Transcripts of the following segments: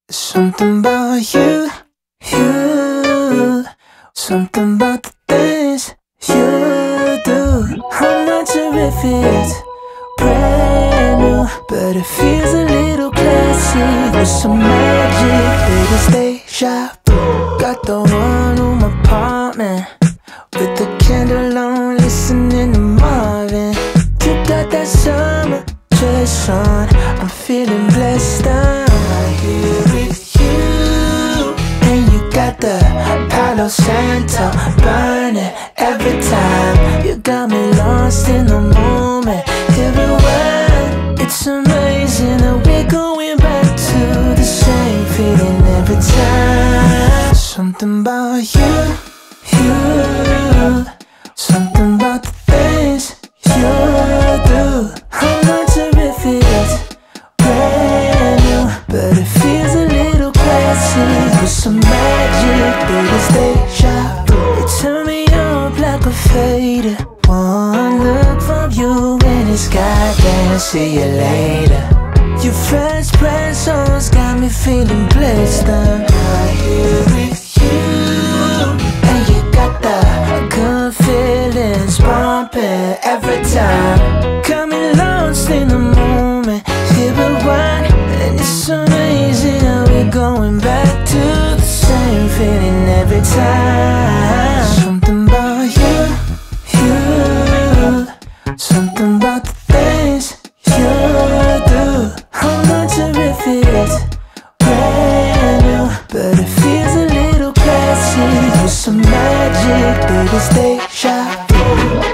Something about you, something about the things you do. I'm not sure if it's brand new, but it feels a little classy. There's some magic, it's deja vu. Got the one-room apartment with the candle on, listening to Marvin. You got that summer dress on, I'm feeling blessed. I'm here with you, and you got the Palo Santo burning every time. You got me lost in the moment. Everywhere, it's amazing that we're going back to the same feeling every time. Something about you, something about the things you do. I'm not sure if it's brand new, but it feels a little classy. With some magic, it's deja vu. You turn me up like a fader. One look from you and it's goddamn, see you later. Your fresh presence got me feeling blessed. I'm right here with you, and you got the good feelings pumping every time. Got me lost in the moment, here we one, and it's amazing how we're going back to the same feeling every time. Something about you, something about the things you do. I'm not sure if it's brand new, but it feels a little classy. With some magic, baby, it's deja vu.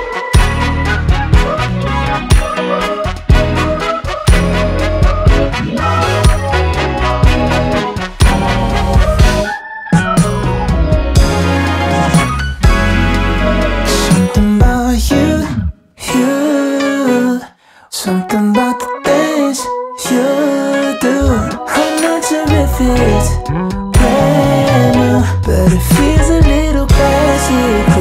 Something about the things you do. I'm not sure if it's brand new, but it feels a little classy.